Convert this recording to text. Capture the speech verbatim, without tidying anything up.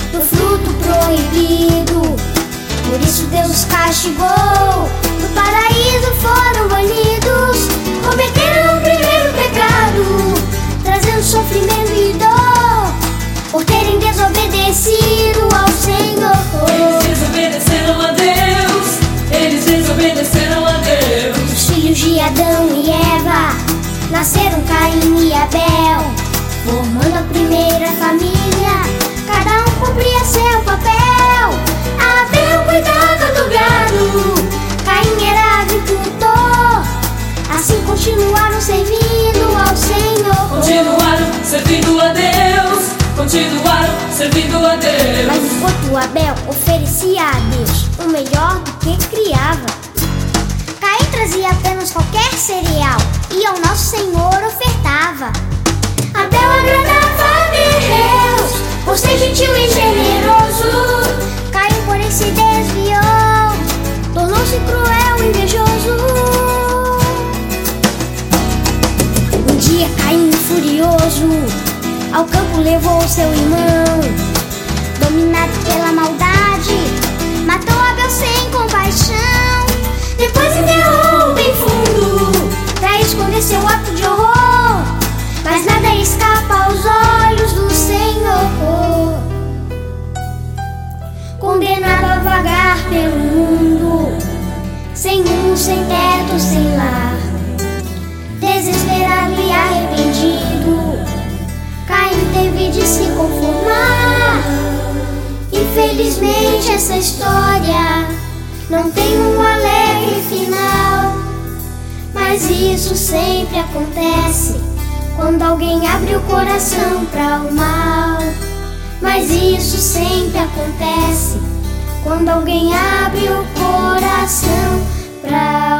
do fruto proibido. Por isso Deus os castigou, do paraíso foram banidos. Cometeram o primeiro pecado, trazendo sofrimento e dor, por terem desobedecido ao Senhor. Eles desobedeceram a Deus, eles desobedeceram a Deus. Os filhos de Adão e Eva nasceram Caim e Abel, formando a primeira família. Cada um cumpria seu papel. Abel cuidava do gado, Caim era agricultor. Assim continuaram servindo ao Senhor. Continuaram servindo a Deus, continuaram servindo a Deus. Mas enquanto Abel oferecia a Deus o melhor do que criava, Caim trazia apenas qualquer cereal e ao nosso Senhor ofertava. Abel agradava a Deus por ser gentil e generoso. Caim, porém, se desviou, tornou-se cruel e invejoso. Um dia Caim, furioso, ao campo levou seu irmão. Dominado pela maldade, matou Abel sem compaixão. Depois enterrou bem fundo pra esconder seu ato de horror. Mas nada escapa aos olhos do Senhor. Condenado a vagar pelo mundo, sem rumo, sem teto, sem lar, desesperado e arrependido, Caim teve de se conformar. Infelizmente essa história não tem um alegre final, mas isso sempre acontece quando alguém abre o coração para o mal. Mas isso sempre acontece quando alguém abre o coração para o mal.